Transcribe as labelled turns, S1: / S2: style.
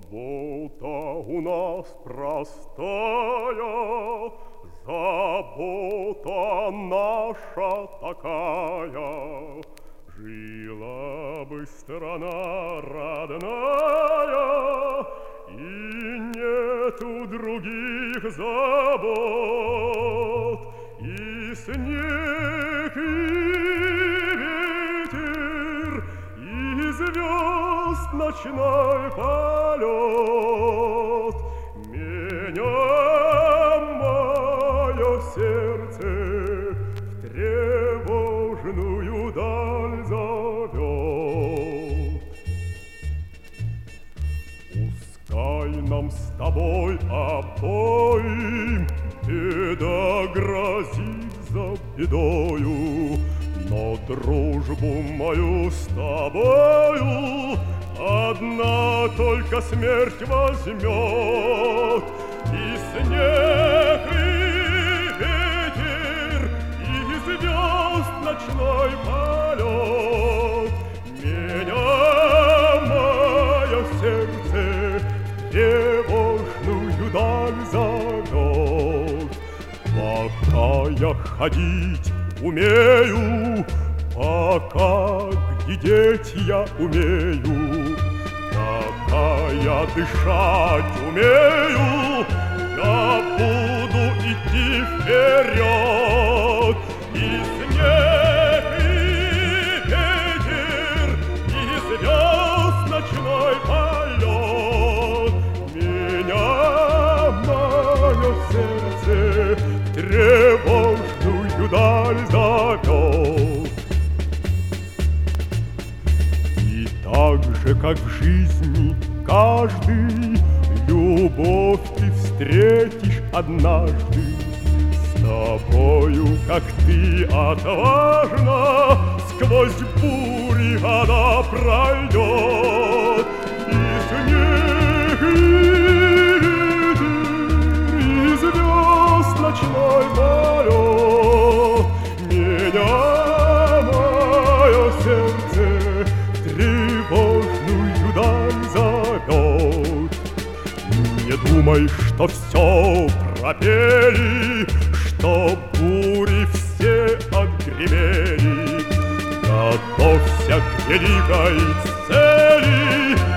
S1: Забота у нас простая, забота наша такая. Жила бы страна родная, и нету других забот. И снег, и ветер, и звезд ночной полет. Меня мое сердце в тревожную даль зовет. Пускай нам с тобой обоим беда грозит за бедою, но дружбу мою с тобою одна только смерть возьмет. И снег, и ветер, и звезд ночной полет. Меня мое сердце в тревожную даль зовет. Пока я ходить умею, пока глядеть я умею, пока я дышать умею, я буду идти вперед. И снег, и ветер, и звезд ночной полет. Меня мое сердце в тревожную даль зовет. И так же, как в жизни каждый, любовь ты встретишь однажды. С тобою, как ты отважна, сквозь бури она пройдет. И снег, и ветер, и звезд ночной полет. Меня мое сердце в тревожную даль зовет. Не думай, что все пропели, что бури все отгремели. Готовься к великой цели,